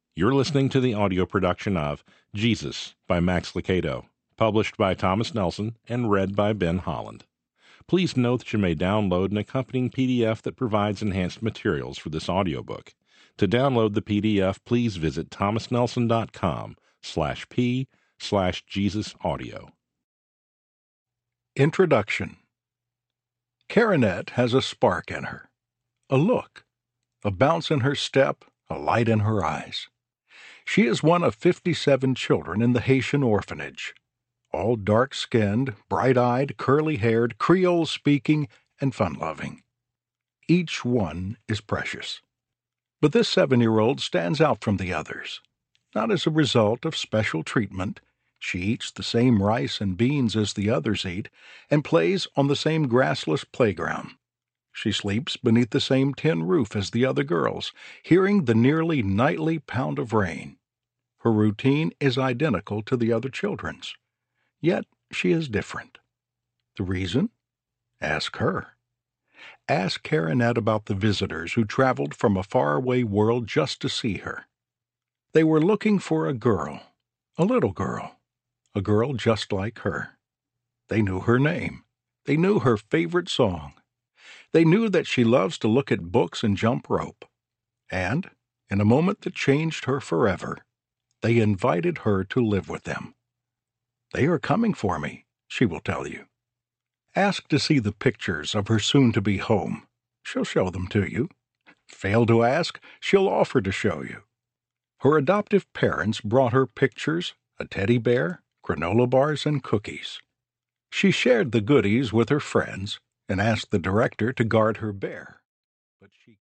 You're listening to the audio production of Jesus by Max Lucado, published by Thomas Nelson and read by Ben Holland. Please note that you may download an accompanying PDF that provides enhanced materials for this audiobook. To download the PDF, please visit thomasnelson.com/p/JesusAudio. Introduction. Karinette has a spark in her, a look, a bounce in her step, a light in her eyes. She is one of 57 children in the Haitian orphanage, all dark-skinned, bright-eyed, curly-haired, Creole-speaking, and fun-loving. Each one is precious. But this 7-year-old stands out from the others, not as a result of special treatment. She eats the same rice and beans as the others eat and plays on the same grassless playground. She sleeps beneath the same tin roof as the other girls, hearing the nearly nightly pound of rain. Her routine is identical to the other children's. Yet she is different. The reason? Ask her. Ask Karinette about the visitors who traveled from a faraway world just to see her. They were looking for a girl, a little girl, a girl just like her. They knew her name. They knew her favorite song. They knew that she loves to look at books and jump rope. And, in a moment that changed her forever, they invited her to live with them. They are coming for me, she will tell you. Ask to see the pictures of her soon-to-be home. She'll show them to you. Fail to ask, she'll offer to show you. Her adoptive parents brought her pictures, a teddy bear, granola bars, and cookies. She shared the goodies with her friends and asked the director to guard her bear. But she